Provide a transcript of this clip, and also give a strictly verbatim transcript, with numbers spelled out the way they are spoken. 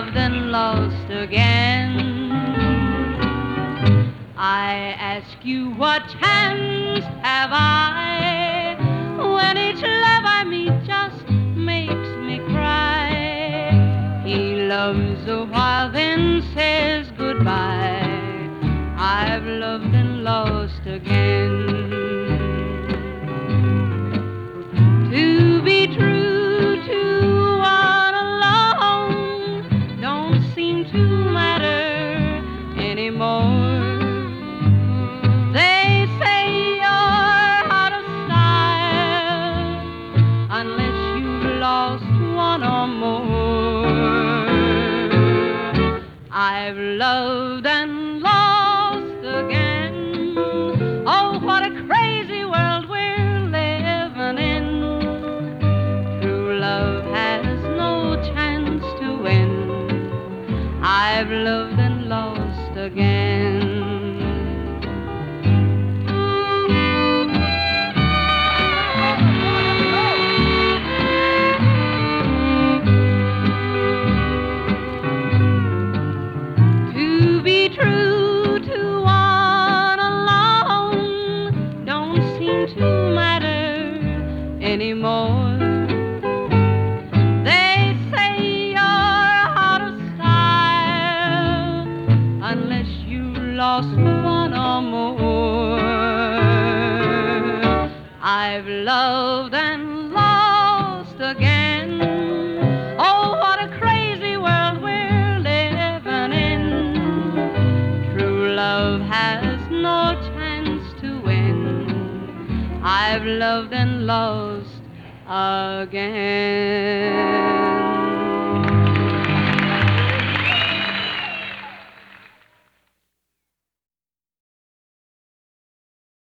loved and lost again. I ask you, what chance have I when each love I meet just makes me cry? He loves a while, then says goodbye. I've loved and lost again. To be true to one alone don't seem to matter anymore. They say you're out of style unless you've lost one or more. I've loved and lost again. Oh, what a crazy world we're living in. True love has no chance to win. I've loved and lost again. To be true to one alone don't seem to matter anymore. They say you're out of style unless you lost one or more. I've loved and lost again. Oh, what a crazy world we're living in. True love has no chance to win. I've loved and lost again.